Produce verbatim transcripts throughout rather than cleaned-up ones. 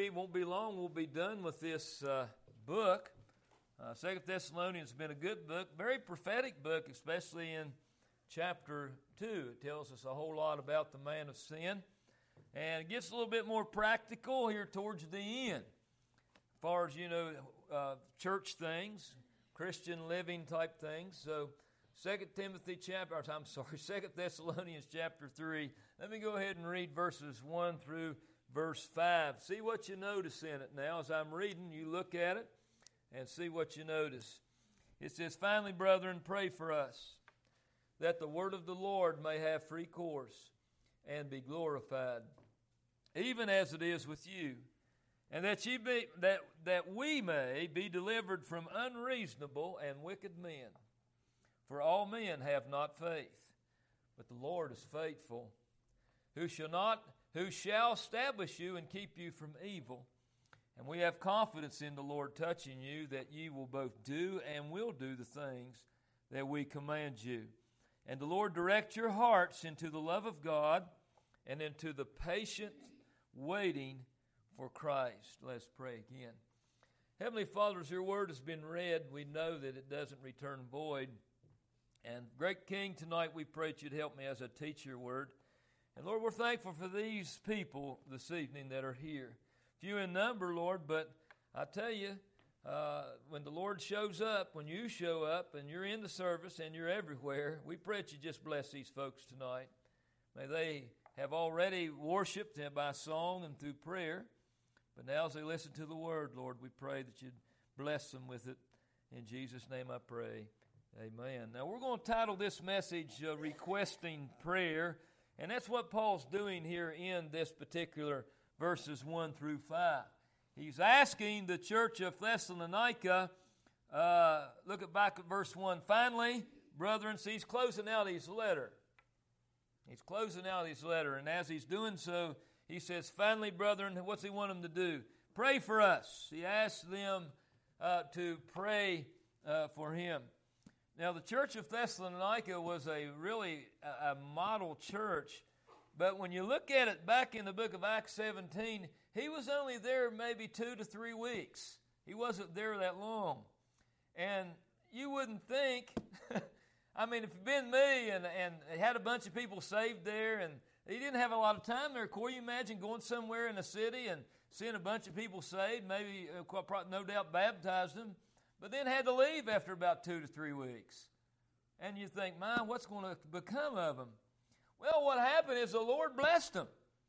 three. Won't be long. We'll be done with this uh, book. Uh, Second Thessalonians has been a good book, very prophetic book, especially in chapter two. It tells us a whole lot about the man of sin. And it gets a little bit more practical here towards the end. As far as, you know, uh, church things, Christian living type things. So, Second Timothy chapter, I'm sorry, Second Thessalonians chapter three. Let me go ahead and read verses one through verse five. See what you notice in it now. As I'm reading, you look at it and see what you notice. It says, "Finally, brethren, pray for us, that the word of the Lord may have free course and be glorified, even as it is with you, and that ye be that that we may be delivered from unreasonable and wicked men. For all men have not faith, but the Lord is faithful, who shall not who shall establish you and keep you from evil. And we have confidence in the Lord touching you, that ye will both do and will do the things that we command you. And the Lord direct your hearts into the love of God and into the patient waiting for Christ." Let's pray again. Heavenly Father, as your word has been read, we know that it doesn't return void. And great King, tonight we pray that you'd help me as I teach your word. And Lord, we're thankful for these people this evening that are here. Few in number, Lord, but I tell you, uh, when the Lord shows up, when you show up and you're in the service and you're everywhere, we pray that you just bless these folks tonight. May they have already worshiped by song and through prayer, but now as they listen to the word, Lord, we pray that you'd bless them with it. In Jesus' name I pray. Amen. Now we're going to title this message, uh, Requesting Prayer, and that's what Paul's doing here in this particular verses one through five. He's asking the church of Thessalonica, uh, look at back at verse one, "Finally, brethren," see, he's closing out his letter. He's closing out his letter, and as he's doing so, he says, "Finally, brethren," what's he want them to do? Pray for us. He asks them uh, to pray uh, for him. Now, the church of Thessalonica was a really a, a model church, but when you look at it back in the book of Acts seventeen, he was only there maybe two to three weeks. He wasn't there that long. And you wouldn't think, I mean, if it'd been me and, and had a bunch of people saved there, and he didn't have a lot of time there, Corey, you imagine going somewhere in a city and seeing a bunch of people saved, maybe, uh, no doubt, baptized them, but then had to leave after about two to three weeks. And you think, man, what's going to become of them? Well, what happened is the Lord blessed them,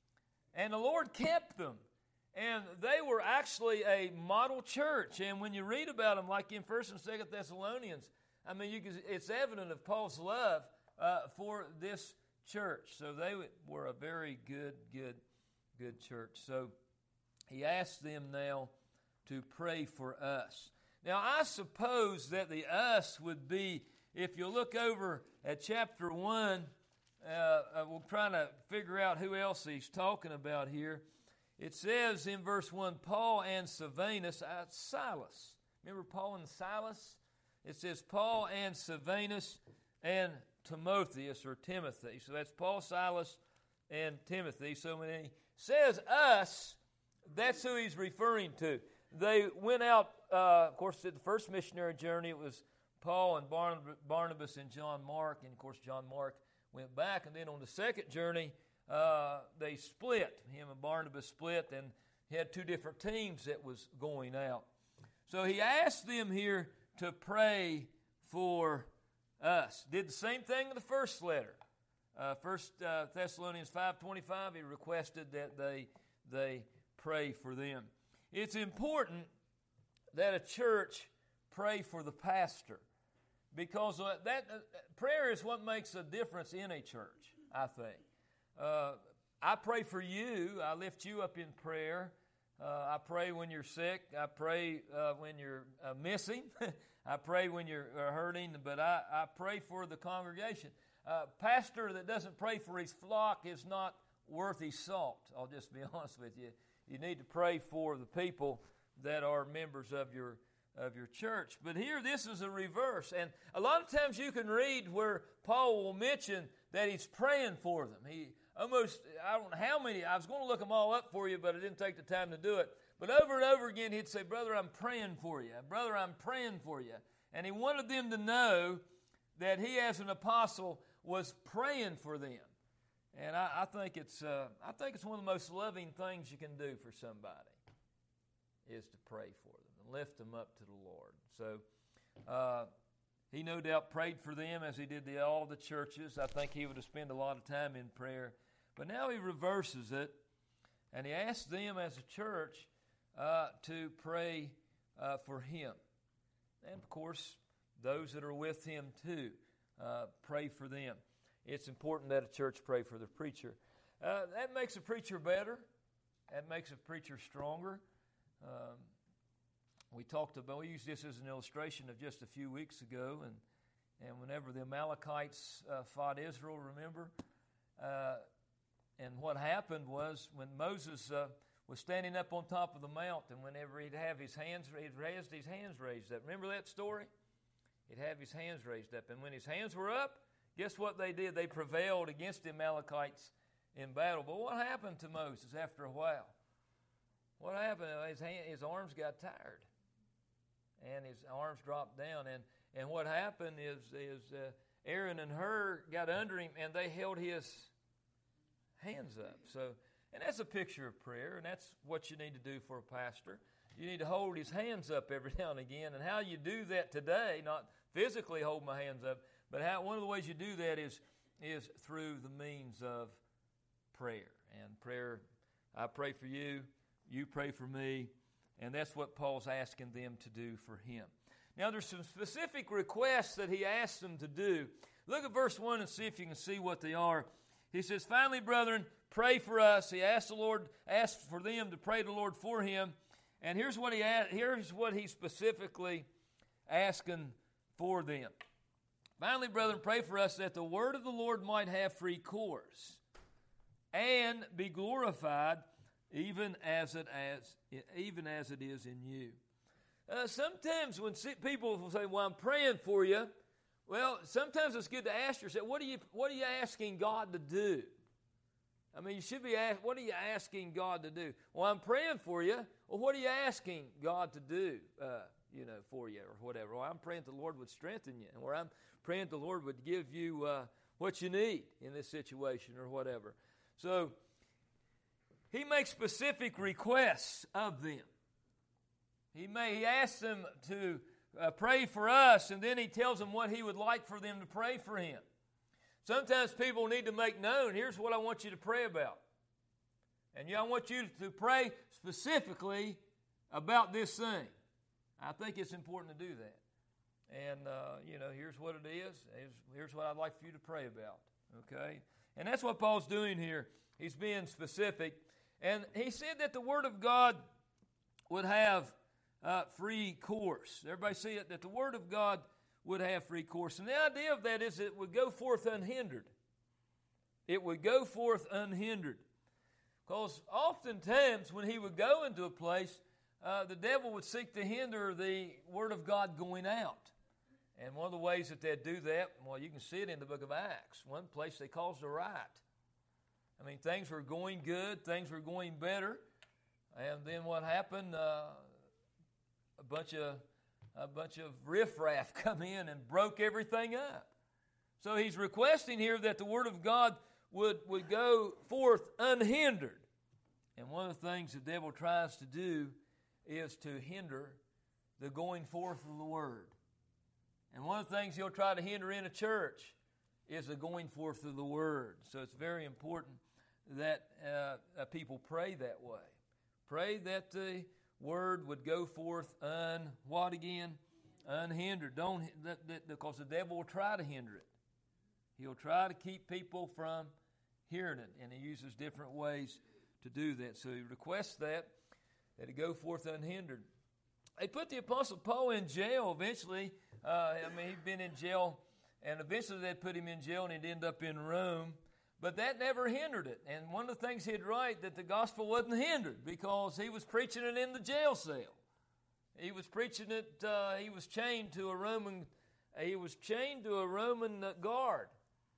and the Lord kept them, and they were actually a model church. And when you read about them, like in First and Second Thessalonians, I mean, you can, it's evident of Paul's love uh, for this church. So they were a very good, good, good church. So he asked them now to pray for us. Now, I suppose that the us would be, if you look over at chapter one, uh, uh, we're trying to figure out who else he's talking about here. It says in verse one, Paul and Silvanus, uh, Silas. Remember Paul and Silas? It says Paul and Silvanus and Timotheus or Timothy. So that's Paul, Silas, and Timothy. So when he says us, that's who he's referring to. They went out, uh, of course, the first missionary journey, it was Paul and Barnabas and John Mark. And, of course, John Mark went back. And then on the second journey, uh, they split. Him and Barnabas split and had two different teams that was going out. So he asked them here to pray for us. Did the same thing in the first letter. Uh, First uh, Thessalonians five twenty-five, he requested that they they pray for them. It's important that a church pray for the pastor, because uh, that uh, prayer is what makes a difference in a church, I think. Uh, I pray for you. I lift you up in prayer. Uh, I pray when you're sick. I pray uh, when you're uh, missing. I pray when you're uh, hurting, but I, I pray for the congregation. Uh, pastor that doesn't pray for his flock is not worth his salt. I'll just be honest with you. You need to pray for the people that are members of your of your church. But here, this is a reverse. And a lot of times you can read where Paul will mention that he's praying for them. He, almost, I don't know how many, I was going to look them all up for you, but I didn't take the time to do it. But over and over again, he'd say, brother, I'm praying for you. Brother, I'm praying for you. And he wanted them to know that he, as an apostle, was praying for them. And I, I think it's uh, I think it's one of the most loving things you can do for somebody is to pray for them and lift them up to the Lord. So uh, he no doubt prayed for them as he did the, all the churches. I think he would have spent a lot of time in prayer. But now he reverses it, and he asks them as a church uh, to pray uh, for him. And, of course, those that are with him, too, uh, pray for them. It's important that a church pray for the preacher. Uh, that makes a preacher better. That makes a preacher stronger. Um, we talked about, we used this as an illustration of just a few weeks ago, and and whenever the Amalekites uh, fought Israel, remember? Uh, and what happened was when Moses uh, was standing up on top of the mount, and whenever he'd have his hands, he'd raised his hands raised up. Remember that story? He'd have his hands raised up, and when his hands were up, guess what they did? They prevailed against the Amalekites in battle. But what happened to Moses after a while? What happened? His, hand, his arms got tired, and his arms dropped down. And, and what happened is, is uh, Aaron and Hur got under him, and they held his hands up. So, and that's a picture of prayer, and that's what you need to do for a pastor. You need to hold his hands up every now and again. And how you do that today, not physically hold my hands up, but how one of the ways you do that is is through the means of prayer. And prayer, I pray for you, you pray for me, and that's what Paul's asking them to do for him. Now, there's some specific requests that he asks them to do. Look at verse one and see if you can see what they are. He says, finally, brethren, pray for us. He asked the Lord, asked for them to pray to the Lord for him. And here's what he here's what he's specifically asking for them. Finally, brethren, pray for us that the word of the Lord might have free course and be glorified, even as it as even as it is in you. Uh, sometimes when people will say, "Well, I'm praying for you," well, sometimes it's good to ask yourself, "What are you What are you asking God to do?" I mean, you should be asked, "What are you asking God to do?" Well, I'm praying for you. Well, what are you asking God to do? Uh, you know, for you or whatever. Well, I'm praying the Lord would strengthen you, and where I'm praying the Lord would give you uh, what you need in this situation or whatever. So he makes specific requests of them. He may he asks them to uh, pray for us, and then he tells them what he would like for them to pray for him. Sometimes people need to make known, here's what I want you to pray about. And yeah, I want you to pray specifically about this thing. I think it's important to do that. And, uh, you know, here's what it is. Here's, here's what I'd like for you to pray about. Okay? And that's what Paul's doing here. He's being specific. And he said that the Word of God would have uh, free course. Everybody see it? That the Word of God would have free course. And the idea of that is it would go forth unhindered. It would go forth unhindered. Because oftentimes when he would go into a place, uh, the devil would seek to hinder the Word of God going out. And one of the ways that they'd do that, well, you can see it in the book of Acts. One place they caused a riot. I mean, things were going good, things were going better. And then what happened? Uh, a bunch of a bunch of riffraff come in and broke everything up. So he's requesting here that the Word of God would, would go forth unhindered. And one of the things the devil tries to do is to hinder the going forth of the Word. And one of the things he'll try to hinder in a church is the going forth of the Word. So it's very important that uh, people pray that way. Pray that the Word would go forth un what again? Unhindered. Don't that, that, because the devil will try to hinder it. He'll try to keep people from hearing it, and he uses different ways to do that. So he requests that that it go forth unhindered. They put the Apostle Paul in jail eventually. Uh, I mean, he'd been in jail, and eventually they'd put him in jail, and he'd end up in Rome. But that never hindered it. And one of the things he'd write, that the gospel wasn't hindered because he was preaching it in the jail cell. He was preaching it, uh, he was chained to a Roman, he was chained to a Roman guard.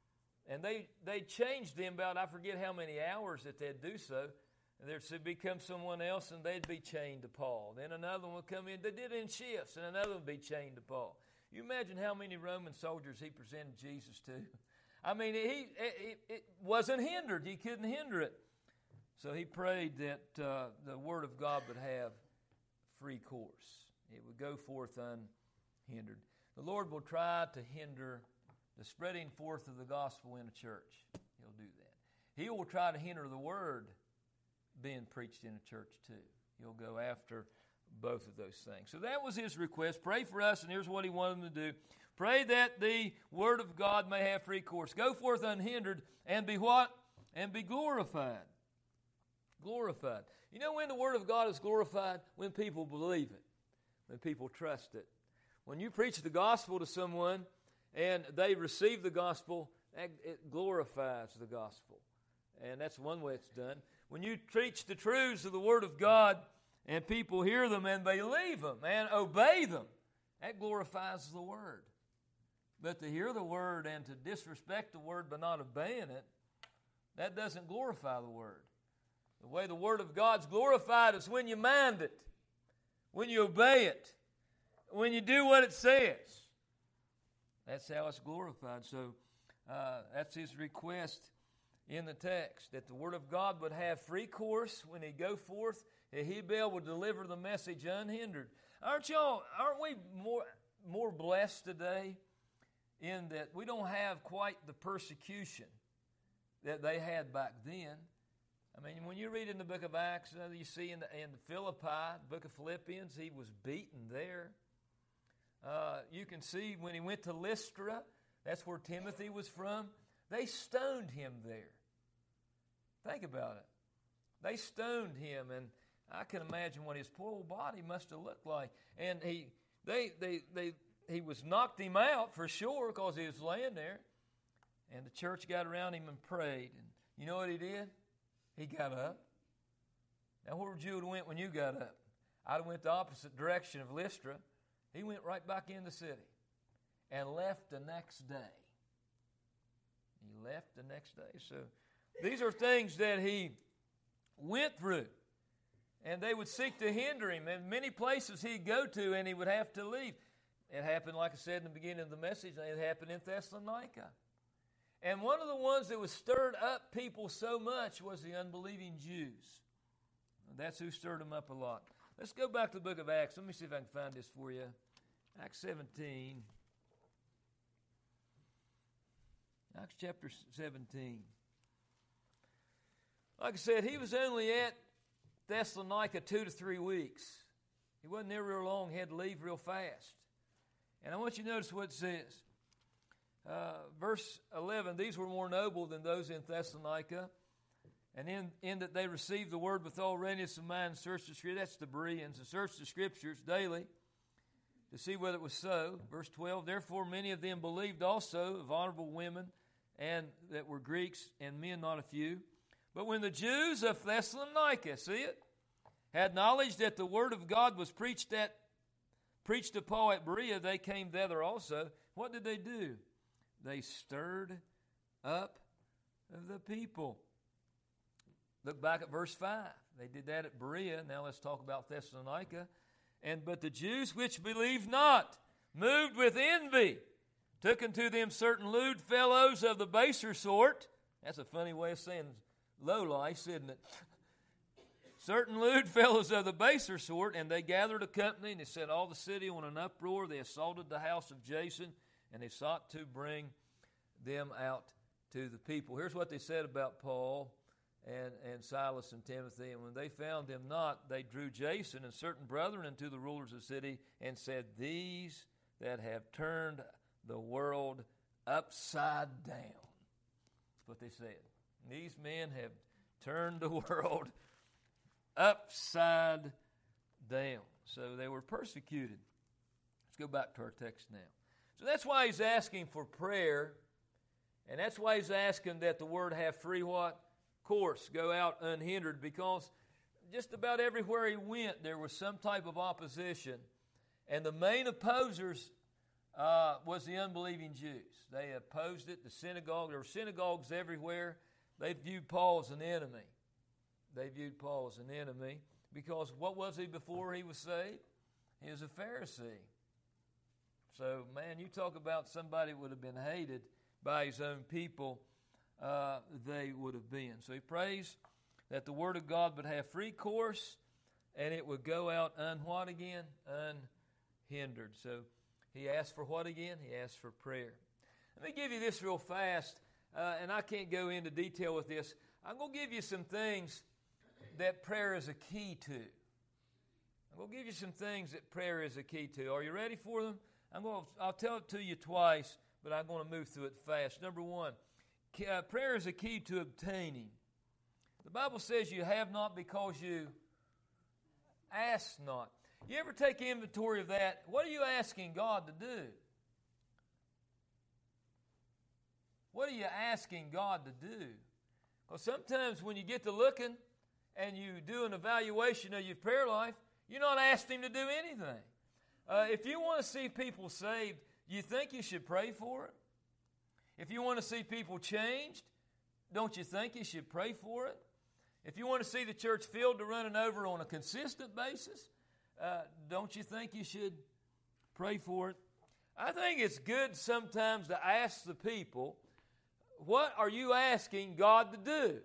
And they, they changed them about, I forget how many hours that they'd do so. There'd become someone else, and they'd be chained to Paul. Then another one would come in. They did it in shifts, and another one would be chained to Paul. You imagine how many Roman soldiers he presented Jesus to? I mean, he it, it wasn't hindered. He couldn't hinder it. So he prayed that uh, the Word of God would have free course. It would go forth unhindered. The Lord will try to hinder the spreading forth of the gospel in a church. He'll do that. He will try to hinder the Word being preached in a church too. He'll go after both of those things. So that was his request. Pray for us, and here's what he wanted them to do. Pray that the Word of God may have free course. Go forth unhindered and be what? And be glorified. Glorified. You know when the Word of God is glorified? When people believe it. When people trust it. When you preach the gospel to someone and they receive the gospel, it glorifies the gospel. And that's one way it's done. When you preach the truths of the Word of God and people hear them and believe them and obey them, that glorifies the Word. But to hear the Word and to disrespect the Word by not obeying it, that doesn't glorify the Word. The way the Word of God's glorified is when you mind it, when you obey it, when you do what it says. That's how it's glorified. So uh, that's his request in the text, that the Word of God would have free course when he go forth, that he'd be able to deliver the message unhindered. Aren't y'all, aren't we more, more blessed today in that we don't have quite the persecution that they had back then? I mean, when you read in the book of Acts, you see in, the, in Philippi, the book of Philippians, he was beaten there. Uh, you can see when he went to Lystra, that's where Timothy was from, they stoned him there. Think about it. They stoned him, and I can imagine what his poor old body must have looked like. And he, they, they, they, he was knocked him out for sure because he was laying there. And the church got around him and prayed. And you know what he did? He got up. Now, where would you have went when you got up? I'd have went the opposite direction of Lystra. He went right back in the city and left the next day. He left the next day. So these are things that he went through. And they would seek to hinder him. And many places he'd go to and he would have to leave. It happened, like I said in the beginning of the message, it happened in Thessalonica. And one of the ones that was stirred up people so much was the unbelieving Jews. That's who stirred them up a lot. Let's go back to the book of Acts. Let me see if I can find this for you. Acts seventeen. Acts chapter seventeen. Like I said, he was only at Thessalonica two to three weeks. He wasn't there real long. He had to leave real fast. And I want you to notice what it says. Uh, verse eleven, these were more noble than those in Thessalonica, and in, in that they received the word with all readiness of mind and searched the Scriptures. That's the Bereans, and searched the Scriptures daily to see whether it was so. Verse twelve, therefore many of them believed also of honorable women, and that were Greeks, and men not a few. But when the Jews of Thessalonica, see it, had knowledge that the word of God was preached at preached to Paul at Berea, they came thither also. What did they do? They stirred up the people. Look back at verse five. They did that at Berea. Now let's talk about Thessalonica. And but the Jews which believed not, moved with envy, took unto them certain lewd fellows of the baser sort. That's a funny way of saying lowlife, isn't it? Certain lewd fellows of the baser sort, and they gathered a company, and they set all the city on an uproar. They assaulted the house of Jason, and they sought to bring them out to the people. Here's what they said about Paul and, and Silas and Timothy. And when they found them not, they drew Jason and certain brethren into the rulers of the city and said, these that have turned the world upside down. That's what they said. These men have turned the world upside down. So they were persecuted. Let's go back to our text now. So that's why he's asking for prayer, and that's why he's asking that the word have free what? Course, go out unhindered, because just about everywhere he went there was some type of opposition. And the main opposers uh, was the unbelieving Jews. They opposed it. The synagogue, there were synagogues everywhere. They viewed Paul as an enemy. They viewed Paul as an enemy because what was he before he was saved? He was a Pharisee. So, man, you talk about somebody who would have been hated by his own people, uh, they would have been. So he prays that the Word of God would have free course and it would go out un what again? Unhindered. So he asked for what again? He asked for prayer. Let me give you this real fast, uh, and I can't go into detail with this. I'm going to give you some things that prayer is a key to. I'm going to give you some things that prayer is a key to. Are you ready for them? I'm going to, I'll tell it to you twice, but I'm going to move through it fast. Number one, uh, prayer is a key to obtaining. The Bible says you have not because you ask not. You ever take inventory of that? What are you asking God to do? What are you asking God to do? Because sometimes when you get to looking and you do an evaluation of your prayer life, you're not asking Him to do anything. Uh, if you want to see people saved, you think you should pray for it? If you want to see people changed, don't you think you should pray for it? If you want to see the church filled to running over on a consistent basis, uh, don't you think you should pray for it? I think it's good sometimes to ask the people, what are you asking God to do?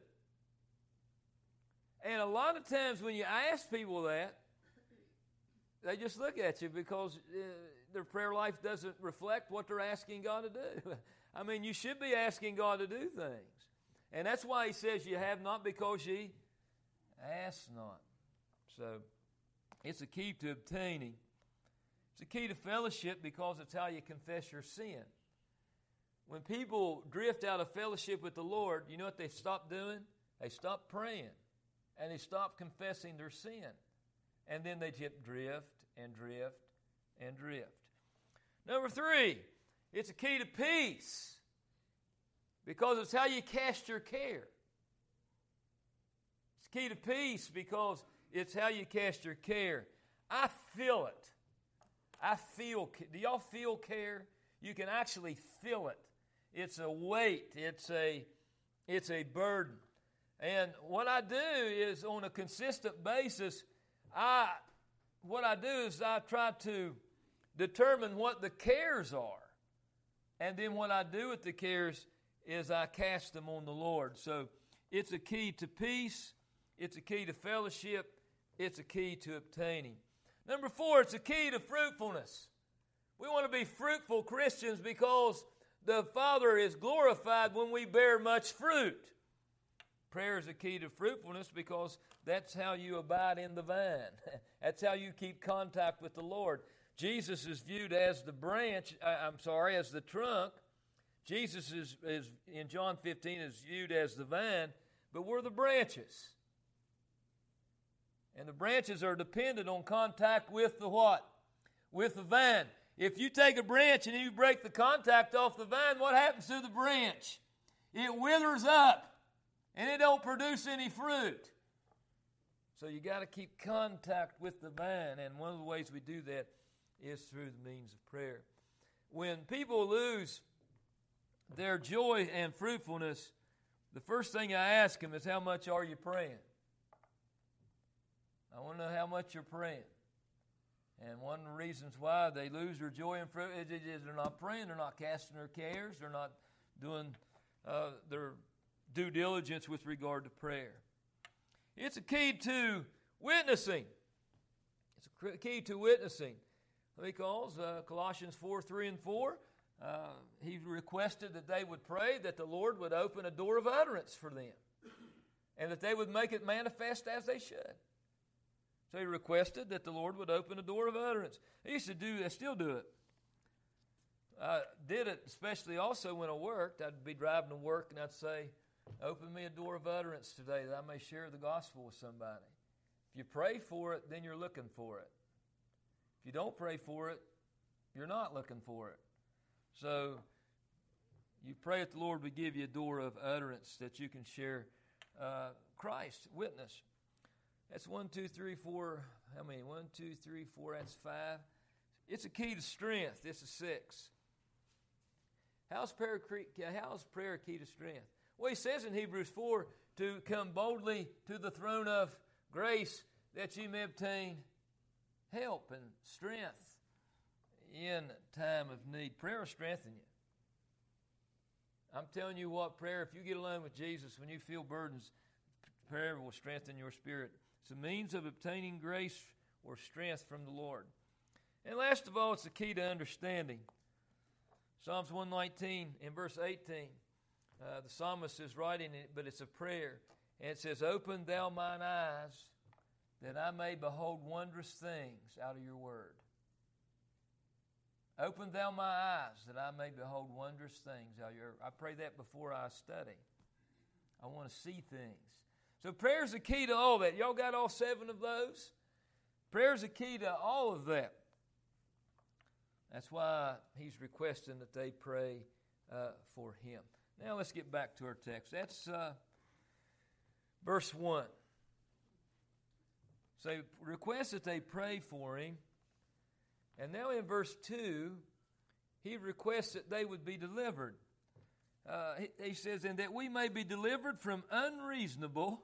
And a lot of times when you ask people that, they just look at you because uh, their prayer life doesn't reflect what they're asking God to do. I mean, you should be asking God to do things. And that's why He says you have not because ye ask not. So, it's a key to obtaining. It's a key to fellowship because it's how you confess your sin. When people drift out of fellowship with the Lord, you know what they stop doing? They stop praying. And they stop confessing their sin. And then they just drift and drift and drift. Number three, it's a key to peace because it's how you cast your care. It's a key to peace because it's how you cast your care. I feel it. I feel, do y'all feel care? You can actually feel it. It's a weight. It's a, it's a burden. And what I do is on a consistent basis, I, what I do is I try to determine what the cares are. And then what I do with the cares is I cast them on the Lord. So it's a key to peace. It's a key to fellowship. It's a key to obtaining. Number four, it's a key to fruitfulness. We want to be fruitful Christians because the Father is glorified when we bear much fruit. Prayer is a key to fruitfulness because that's how you abide in the vine. That's how you keep contact with the Lord. Jesus is viewed as the branch, I'm sorry, as the trunk. Jesus is, is in John fifteen, is viewed as the vine, but we're the branches. And the branches are dependent on contact with the what? With the vine. If you take a branch and you break the contact off the vine, what happens to the branch? It withers up. And it don't produce any fruit. So you got to keep contact with the vine. And one of the ways we do that is through the means of prayer. When people lose their joy and fruitfulness, the first thing I ask them is, how much are you praying? I want to know how much you're praying. And one of the reasons why they lose their joy and fruit is they're not praying. They're not casting their cares. They're not doing uh, their due diligence with regard to prayer. It's a key to witnessing. It's a key to witnessing. Because uh, Colossians four, three, and four, uh, he requested that they would pray that the Lord would open a door of utterance for them. And that they would make it manifest as they should. So he requested that the Lord would open a door of utterance. I used to do, I still do it. I did it especially also when I worked. I'd be driving to work and I'd say, open me a door of utterance today that I may share the gospel with somebody. If you pray for it, then you're looking for it. If you don't pray for it, you're not looking for it. So you pray that the Lord would give you a door of utterance that you can share uh, Christ, witness. That's one, two, three, four. How many? One, two, three, four. That's five. It's a key to strength. This is six. How's prayer, how's prayer a key to strength? Well, he says in Hebrews four, to come boldly to the throne of grace that you may obtain help and strength in time of need. Prayer will strengthen you. I'm telling you what, prayer, if you get alone with Jesus, when you feel burdens, prayer will strengthen your spirit. It's a means of obtaining grace or strength from the Lord. And last of all, it's the key to understanding. Psalms one nineteen in verse eighteen, uh, the psalmist is writing it, but it's a prayer. And it says, open thou mine eyes, that I may behold wondrous things out of your word. Open thou my eyes, that I may behold wondrous things out of your word. I pray that before I study. I want to see things. So prayer's the key to all that. Y'all got all seven of those? Prayer's the key to all of that. That's why he's requesting that they pray uh, for him. Now let's get back to our text. That's uh, verse one. So requests that they pray for him. And now in verse two, he requests that they would be delivered. Uh, he, he says, and that we may be delivered from unreasonable,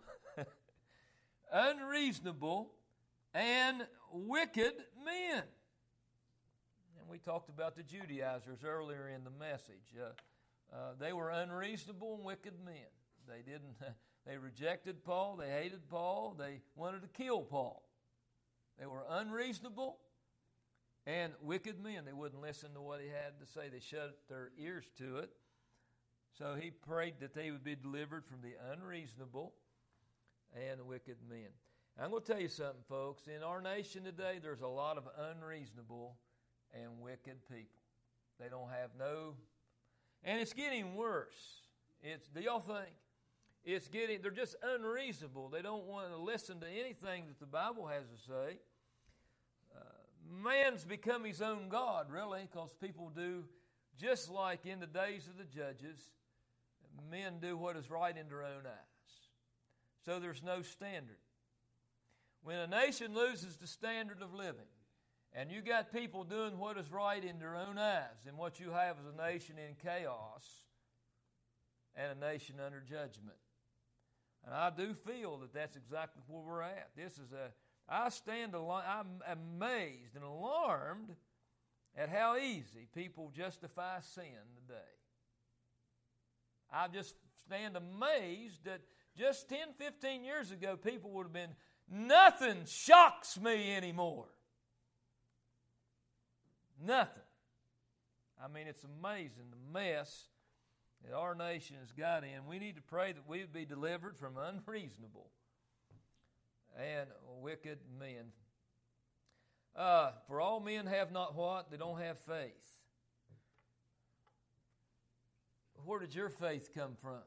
unreasonable and wicked men. And we talked about the Judaizers earlier in the message. Uh, uh, they were unreasonable and wicked men. They didn't. They rejected Paul. They hated Paul. They wanted to kill Paul. They were unreasonable and wicked men. They wouldn't listen to what he had to say. They shut their ears to it. So he prayed that they would be delivered from the unreasonable and wicked men. I'm going to tell you something, folks. In our nation today, there's a lot of unreasonable and wicked people. They don't have no... And it's getting worse. It's, do y'all think? It's getting... They're just unreasonable. They don't want to listen to anything that the Bible has to say. Uh, man's become his own God, really, because people do, just like in the days of the judges, men do what is right in their own eyes. So there's no standard. When a nation loses the standard of living, and you got people doing what is right in their own eyes, then what you have is a nation in chaos and a nation under judgment. And I do feel that that's exactly where we're at. This is a, I stand, al- I'm amazed and alarmed at how easy people justify sin today. I just stand amazed that just ten, fifteen years ago, people would have been, nothing shocks me anymore. Nothing. I mean, it's amazing the mess that our nation has got in. We need to pray that we would be delivered from unreasonable and wicked men. Uh, for all men have not what? They don't have faith. Where did your faith come from?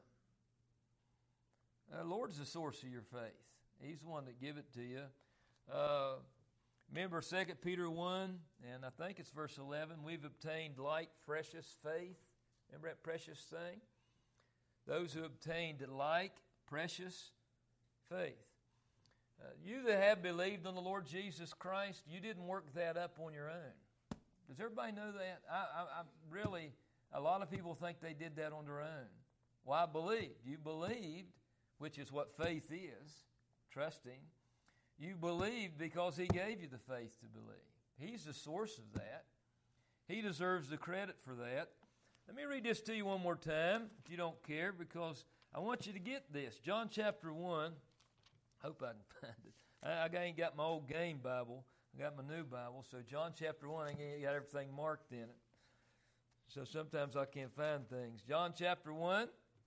The Lord's the source of your faith. He's the one that give it to you. Uh, remember Second Peter one, and I think it's verse eleven, we've obtained like precious faith. Remember that precious thing? Those who obtained like precious faith. Uh, you that have believed on the Lord Jesus Christ, you didn't work that up on your own. Does everybody know that? I, I, I really, a lot of people think they did that on their own. Well, I believed. You believed, which is what faith is, trusting. You believed because He gave you the faith to believe. He's the source of that. He deserves the credit for that. Let me read this to you one more time, if you don't care, because I want you to get this. John chapter one. Hope I can find it. I, I ain't got my old game Bible. I got my new Bible. So John chapter one, I ain't got everything marked in it. So sometimes I can't find things. John chapter one.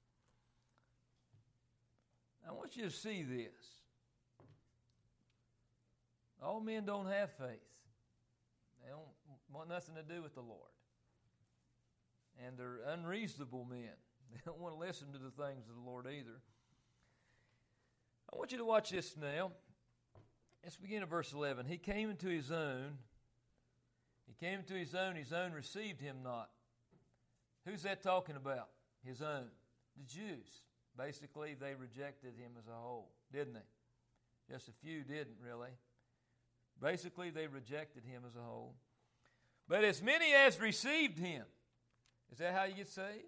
I want you to see this. All men don't have faith. They don't want nothing to do with the Lord. And they're unreasonable men. They don't want to listen to the things of the Lord either. I want you to watch this now. Let's begin at verse eleven. He came into his own. He came into his own. His own received him not. Who's that talking about? His own. The Jews. Basically, they rejected him as a whole, didn't they? Just a few didn't, really. Basically, they rejected him as a whole. But as many as received him. Is that how you get saved?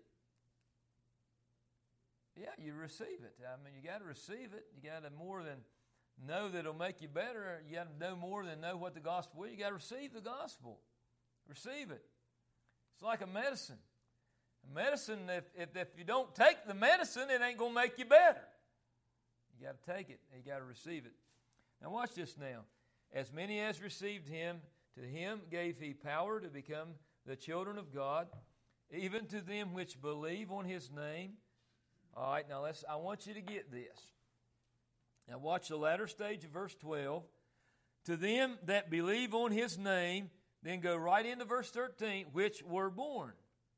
Yeah, you receive it. I mean, you got to receive it. You got to more than know that it'll make you better. You got to know more than know what the gospel is. You got to receive the gospel. Receive it. It's like a medicine. A medicine, if, if, if you don't take the medicine, it ain't going to make you better. You got to take it. You got to receive it. Now watch this now. As many as received him, to him gave he power to become the children of God, even to them which believe on his name. All right, now let's. I want you to get this. Now watch the latter stage of verse twelve. To them that believe on his name, then go right into verse thirteen, which were born.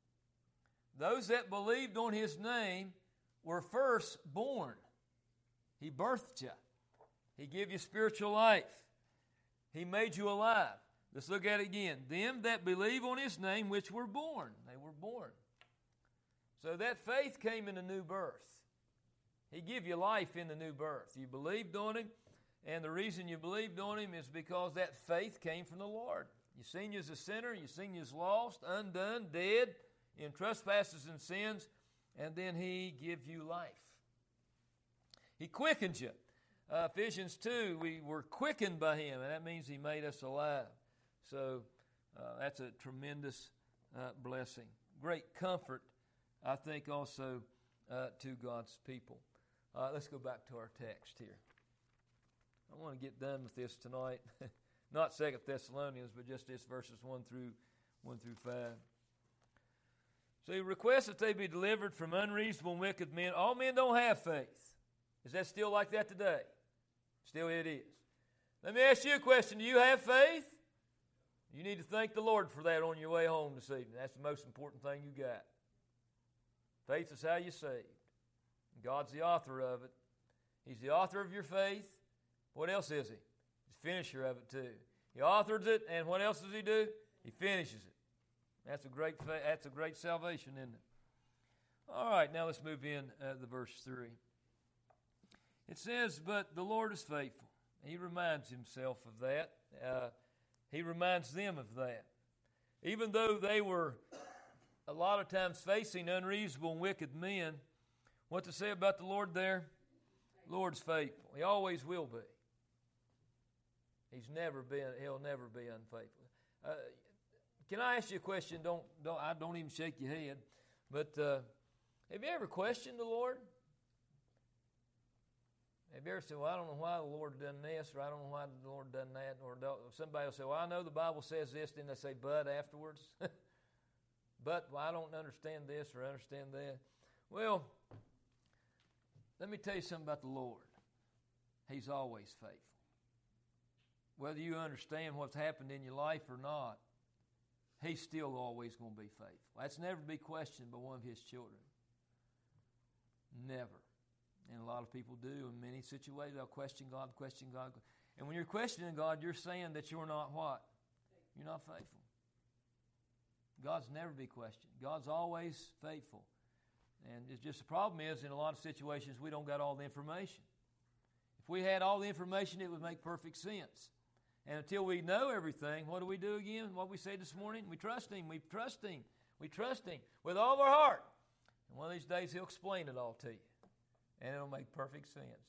Those that believed on his name were first born. He birthed you. He gave you spiritual life. He made you alive. Let's look at it again. Them that believe on his name, which were born. They were born. So that faith came in a new birth. He gave you life in the new birth. You believed on him, and the reason you believed on him is because that faith came from the Lord. You seen you as a sinner, you seen you as lost, undone, dead, in trespasses and sins, and then he give you life. He quickens you. Uh, Ephesians two, we were quickened by him, and that means he made us alive. So uh, that's a tremendous uh, blessing. Great comfort, I think, also uh, to God's people. Uh, let's go back to our text here. I want to get done with this tonight. Not Second Thessalonians, but just this verses one through one through five. So he requests that they be delivered from unreasonable and wicked men. All men don't have faith. Is that still like that today? Still it is. Let me ask you a question. Do you have faith? You need to thank the Lord for that on your way home this evening. That's the most important thing you got. Faith is how you're saved. God's the author of it. He's the author of your faith. What else is he? He's the finisher of it too. He authors it, and what else does he do? He finishes it. That's a great fa- that's a great salvation, isn't it? All right, now let's move in uh, to verse three. It says, but the Lord is faithful. He reminds himself of that. Uh, he reminds them of that. Even though they were a lot of times facing unreasonable and wicked men, what to say about the Lord there? The Lord's faithful. He always will be. He's never been, he'll never be unfaithful. Uh, can I ask you a question? Don't, don't, I don't even shake your head. But uh, have you ever questioned the Lord? Have you ever said, well, I don't know why the Lord done this, or I don't know why the Lord done that, or somebody will say, well, I know the Bible says this, then they say, but afterwards. But well, I don't understand this or understand that. Well, let me tell you something about the Lord. He's always faithful. Whether you understand what's happened in your life or not, he's still always going to be faithful. That's never to be questioned by one of his children. Never. And a lot of people do in many situations. They'll question God, question God. And when you're questioning God, you're saying that you're not what? You're not faithful. God's never be questioned. God's always faithful. And it's just the problem is in a lot of situations we don't got all the information. If we had all the information, it would make perfect sense. And until we know everything, what do we do again? What we said this morning? We trust Him. We trust Him. We trust Him with all of our heart. And one of these days He'll explain it all to you. And it'll make perfect sense.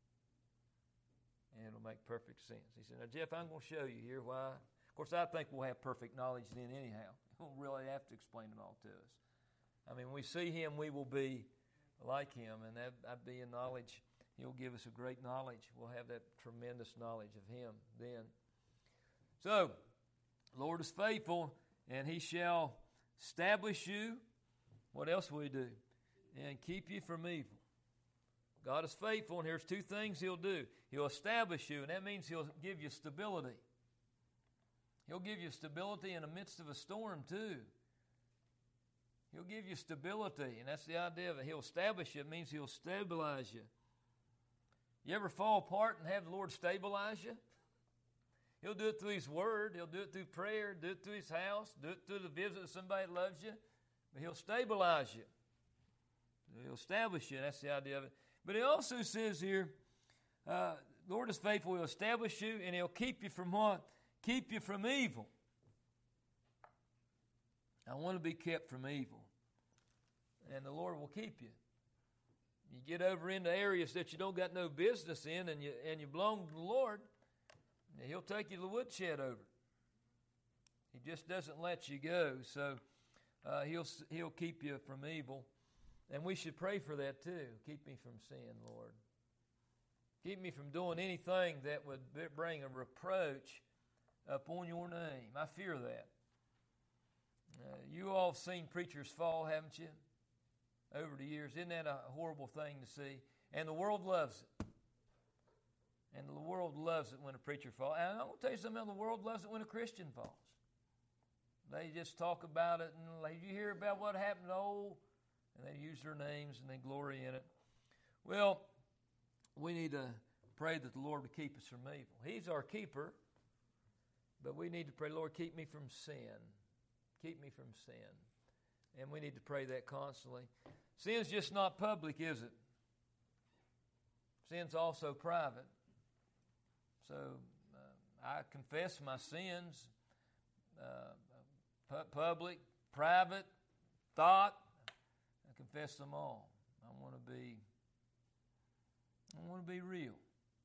And it'll make perfect sense. He said, now, Jeff, I'm going to show you here why. Of course, I think we'll have perfect knowledge then anyhow. We'll really have to explain it all to us. I mean, when we see Him, we will be like Him. And that, that be a knowledge. He'll give us a great knowledge. We'll have that tremendous knowledge of Him then. So, the Lord is faithful, and He shall establish you. What else will He do? And keep you from evil. God is faithful, and here's two things He'll do. He'll establish you, and that means He'll give you stability. He'll give you stability in the midst of a storm, too. He'll give you stability, and that's the idea of it. He'll establish you. It means He'll stabilize you. You ever fall apart and have the Lord stabilize you? He'll do it through His Word. He'll do it through prayer, do it through His house, do it through the visit of somebody that loves you. But He'll stabilize you. He'll establish you, and that's the idea of it. But He also says here, uh, Lord is faithful. He'll establish you, and He'll keep you from what? Keep you from evil. I want to be kept from evil. And the Lord will keep you. You get over into areas that you don't got no business in, and you and you belong to the Lord, He'll take you to the woodshed over it. He just doesn't let you go. So uh, He'll He'll keep you from evil. And we should pray for that too. Keep me from sin, Lord. Keep me from doing anything that would bring a reproach upon your name. I fear that. Uh, you all have seen preachers fall, haven't you? Over the years. Isn't that a horrible thing to see? And the world loves it. And the world loves it when a preacher falls. And I'm going to tell you something, the world loves it when a Christian falls. They just talk about it, and like, you hear about what happened to old, and they use their names and they glory in it. Well, we need to pray that the Lord would keep us from evil. He's our keeper, but we need to pray, Lord, keep me from sin. Keep me from sin. And we need to pray that constantly. Sin's just not public, is it? Sin's also private. So uh, I confess my sins, uh, pu- public, private, thought. I confess them all. I want to be, I want to be real.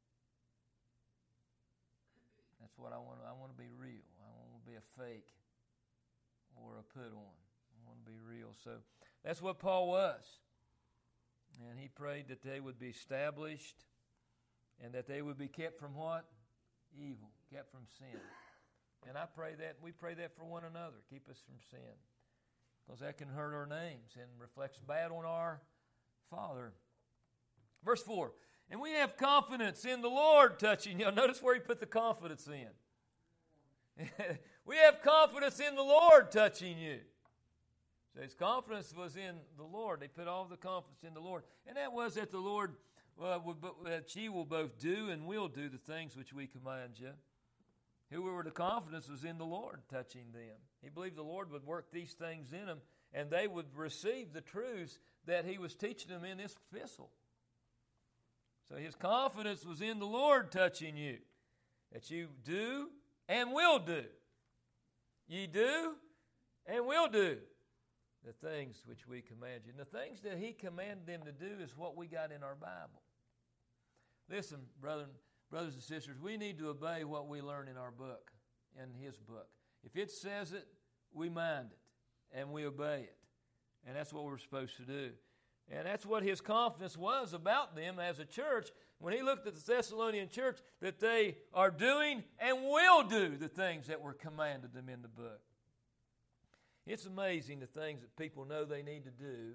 That's what I want. I want to be real. I don't want to be a fake or a put on. I want to be real. So that's what Paul was. And he prayed that they would be established and that they would be kept from what? Evil. Kept from sin. And I pray that, we pray that for one another. Keep us from sin. Because that can hurt our names and reflects bad on our Father. Verse four. And we have confidence in the Lord touching you. Notice where he put the confidence in. We have confidence in the Lord touching you. So his confidence was in the Lord. They put all the confidence in the Lord. And that was that the Lord, uh, would, that ye will both do and will do the things which we command you. Whoever the confidence was in the Lord touching them. He believed the Lord would work these things in them, and they would receive the truths that he was teaching them in this epistle. So his confidence was in the Lord touching you, that you do and will do. Ye do and will do the things which we command you. And the things that he commanded them to do is what we got in our Bible. Listen, brethren, brothers and sisters, we need to obey what we learn in our book, in his book. If it says it, we mind it and we obey it. And that's what we're supposed to do. And that's what his confidence was about them as a church when he looked at the Thessalonian church, that they are doing and will do the things that were commanded them in the book. It's amazing the things that people know they need to do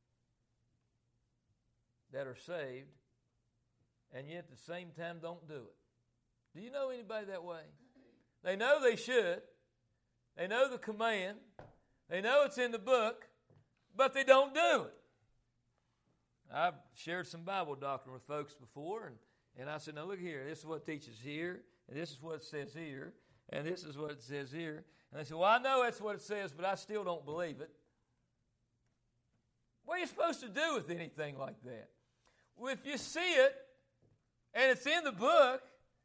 that are saved and yet at the same time don't do it. Do you know anybody that way? They know they should. They know the command. They know it's in the book, but they don't do it. I've shared some Bible doctrine with folks before, and, and I said, now look here, this is what it teaches here, and this is what it says here, and this is what it says here. And they said, well, I know that's what it says, but I still don't believe it. What are you supposed to do with anything like that? Well, if you see it, and it's in the book,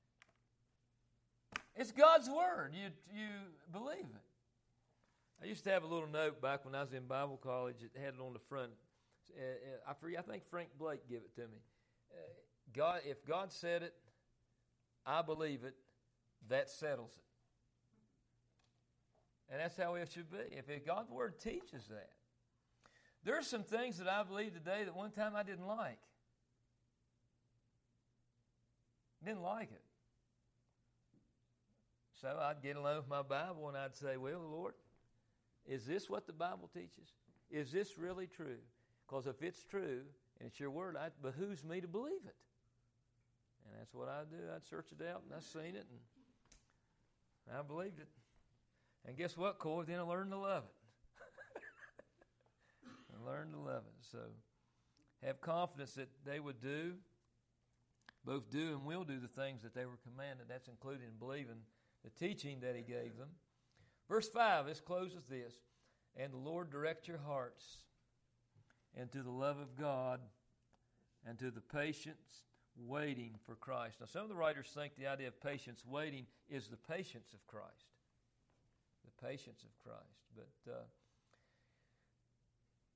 it's God's Word. You, you believe it. I used to have a little note back when I was in Bible college. It had it on the front. Uh, I forget, I think Frank Blake gave it to me. Uh, God, if God said it, I believe it. That settles it. And that's how it should be. If it, God's Word teaches that. There's some things that I believe today that one time I didn't like. Didn't like it. So I'd get along with my Bible and I'd say, well, Lord, is this what the Bible teaches? Is this really true? Because if it's true and it's your word, it behooves me to believe it. And that's what I do. I'd search it out, and I've seen it, and I believed it. And guess what, Corey? Then I learned to love it. I learned to love it. So have confidence that they would do, both do and will do the things that they were commanded. That's included in believing the teaching that he gave them. Verse five, this closes this. And the Lord direct your hearts into the love of God and to the patience waiting for Christ. Now, some of the writers think the idea of patience waiting is the patience of Christ. The patience of Christ. But uh,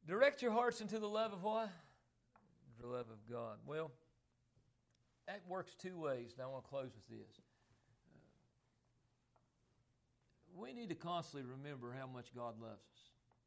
direct your hearts into the love of what? The love of God. Well, that works two ways, and I want to close with this. Uh, we need to constantly remember how much God loves us.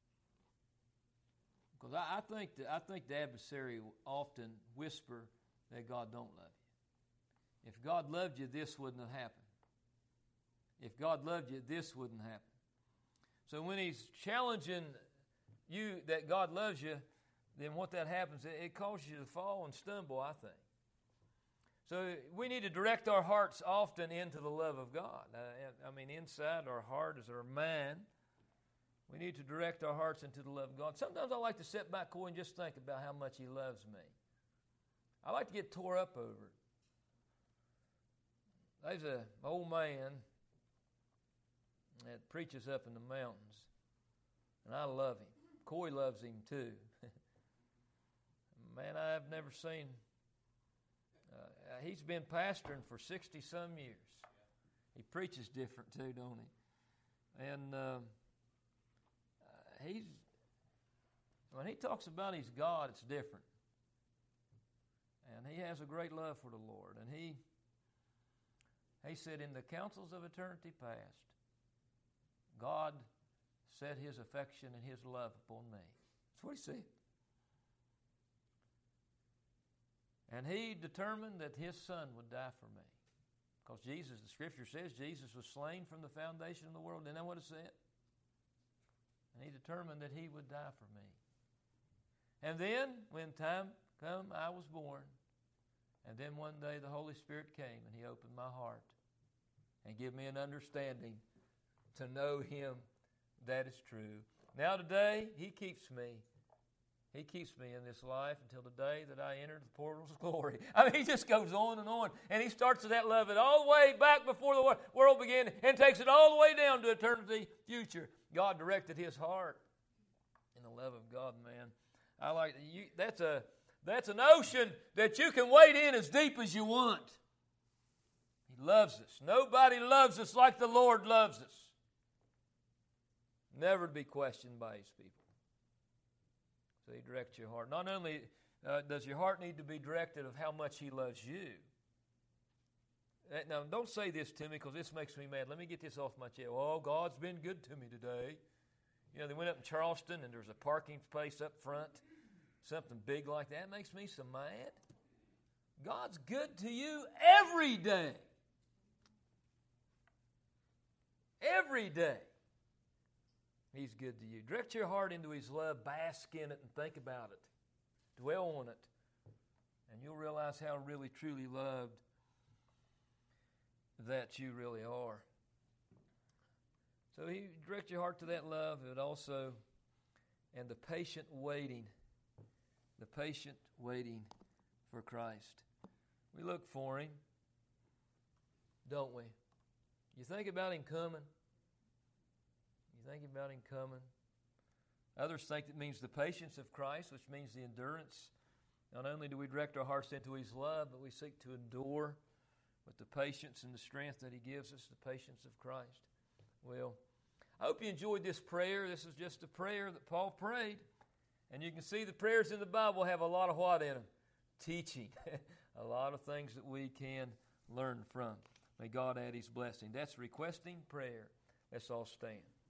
Because I, I think that I think the adversary will often whisper that God don't love you. If God loved you, this wouldn't have happened. If God loved you, this wouldn't happen. So when he's challenging you that God loves you, then what that happens, it, it causes you to fall and stumble, I think. So we need to direct our hearts often into the love of God. Uh, I mean, inside our heart is our mind. We need to direct our hearts into the love of God. Sometimes I like to sit back, Corey, and just think about how much He loves me. I like to get tore up over it. There's an old man that preaches up in the mountains, and I love him. Corey loves him too. Man, I've never seen... Uh, he's been pastoring for sixty-some years. He preaches different too, don't he? And uh, he's when he talks about his God, it's different. And he has a great love for the Lord. And he he said, in the councils of eternity past, God set His affection and His love upon me. That's what he said. And He determined that His Son would die for me. Because Jesus, the Scripture says, Jesus was slain from the foundation of the world. Isn't that what it said? And He determined that He would die for me. And then, when time come, I was born. And then one day the Holy Spirit came and He opened my heart and gave me an understanding to know Him that is true. Now today, He keeps me. He keeps me in this life until the day that I enter the portals of glory. I mean, He just goes on and on. And He starts that love it all the way back before the world began and takes it all the way down to eternity future. God directed His heart in the love of God, man. I like you. That's a that's an ocean that you can wade in as deep as you want. He loves us. Nobody loves us like the Lord loves us. Never to be questioned by His people. So He directs your heart. Not only uh, does your heart need to be directed of how much He loves you. Now, don't say this to me because this makes me mad. Let me get this off my chest. Oh, God's been good to me today. You know, they went up in Charleston and there's a parking space up front. Something big like that. It makes me so mad. God's good to you every day. Every day. He's good to you. Direct your heart into His love, bask in it, and think about it. Dwell on it. And you'll realize how really, truly loved that you really are. So He direct your heart to that love, but also, and the patient waiting, the patient waiting for Christ. We look for Him, don't we? You think about Him coming. You think about Him coming. Others think it means the patience of Christ, which means the endurance. Not only do we direct our hearts into His love, but we seek to endure with the patience and the strength that He gives us, the patience of Christ. Well, I hope you enjoyed this prayer. This is just a prayer that Paul prayed. And you can see the prayers in the Bible have a lot of what in them? Teaching. A lot of things that we can learn from. May God add His blessing. That's requesting prayer. Let's all stand.